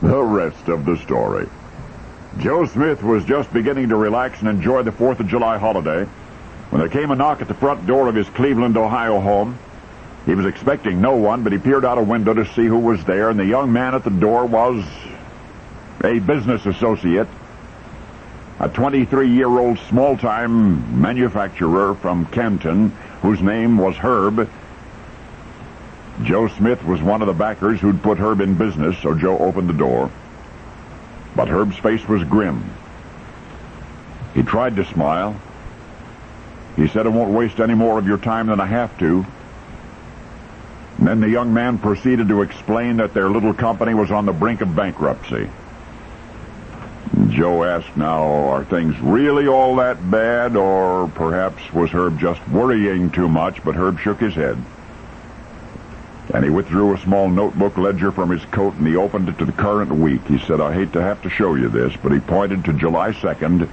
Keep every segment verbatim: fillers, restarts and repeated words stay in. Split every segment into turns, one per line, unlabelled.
The rest of the story. Joe Smith was just beginning to relax and enjoy the fourth of July holiday when there came a knock at the front door of his Cleveland, Ohio home. He was expecting no one, but he peered out a window to see who was there, and the young man at the door was a business associate, a twenty-three-year-old small-time manufacturer from Canton whose name was Herb. Joe Smith was one of the backers who'd put Herb in business, so Joe opened the door. But Herb's face was grim. He tried to smile. He said, "I won't waste any more of your time than I have to." And then the young man proceeded to explain that their little company was on the brink of bankruptcy. Joe asked, "Now, are things really all that bad, or perhaps was Herb just worrying too much?" But Herb shook his head. And he withdrew a small notebook ledger from his coat, and he opened it to the current week. He said, "I hate to have to show you this," but he pointed to July second.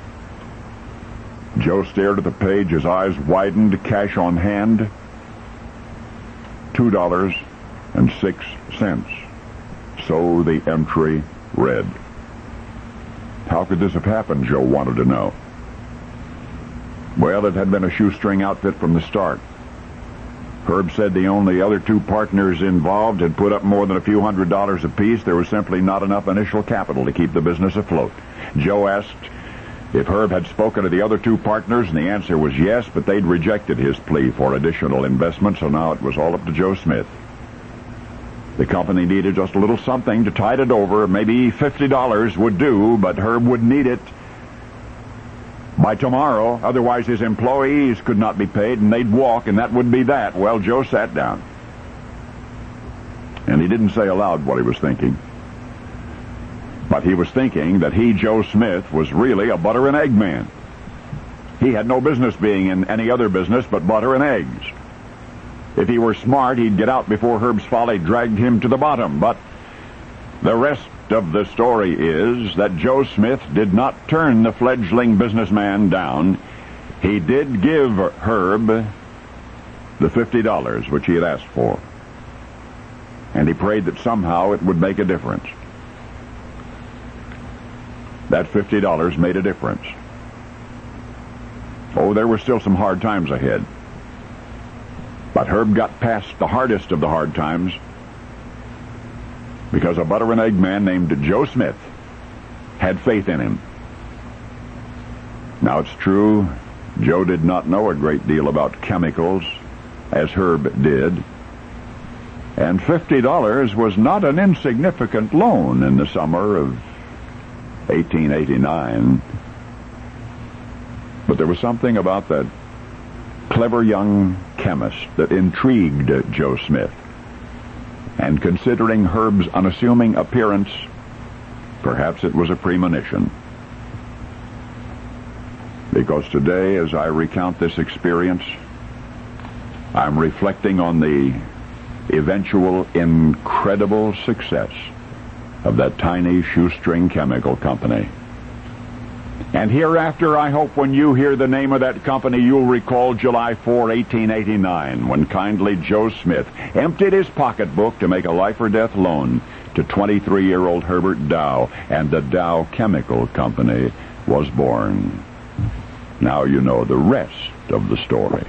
Joe stared at the page, his eyes widened. Cash on hand, two dollars and six cents. So the entry read. How could this have happened, Joe wanted to know. Well, it had been a shoestring outfit from the start. Herb said the only other two partners involved had put up more than a few hundred dollars apiece. There was simply not enough initial capital to keep the business afloat. Joe asked if Herb had spoken to the other two partners, and the answer was yes, but they'd rejected his plea for additional investment, so now it was all up to Joe Smith. The company needed just a little something to tide it over. Maybe fifty dollars would do, but Herb would need it by tomorrow. Otherwise, his employees could not be paid, and they'd walk, and that would be that. Well, Joe sat down. And he didn't say aloud what he was thinking. But he was thinking that he, Joe Smith, was really a butter and egg man. He had no business being in any other business but butter and eggs. If he were smart, he'd get out before Herb's folly dragged him to the bottom. But the rest of the story is that Joe Smith did not turn the fledgling businessman down. He did give Herb the fifty dollars which he had asked for. And he prayed that somehow it would make a difference. That fifty dollars made a difference. Oh, there were still some hard times ahead. But Herb got past the hardest of the hard times because a butter and egg man named Joe Smith had faith in him. Now, it's true, Joe did not know a great deal about chemicals, as Herb did, and fifty dollars was not an insignificant loan in the summer of eighteen eighty-nine. But there was something about that clever young chemist that intrigued Joe Smith. And considering Herb's unassuming appearance, perhaps it was a premonition. Because today, as I recount this experience, I'm reflecting on the eventual incredible success of that tiny shoestring chemical company. And hereafter, I hope when you hear the name of that company, you'll recall July fourth, eighteen eighty-nine, when kindly Joe Smith emptied his pocketbook to make a life-or-death loan to twenty-three-year-old Herbert Dow, and the Dow Chemical Company was born. Now you know the rest of the story.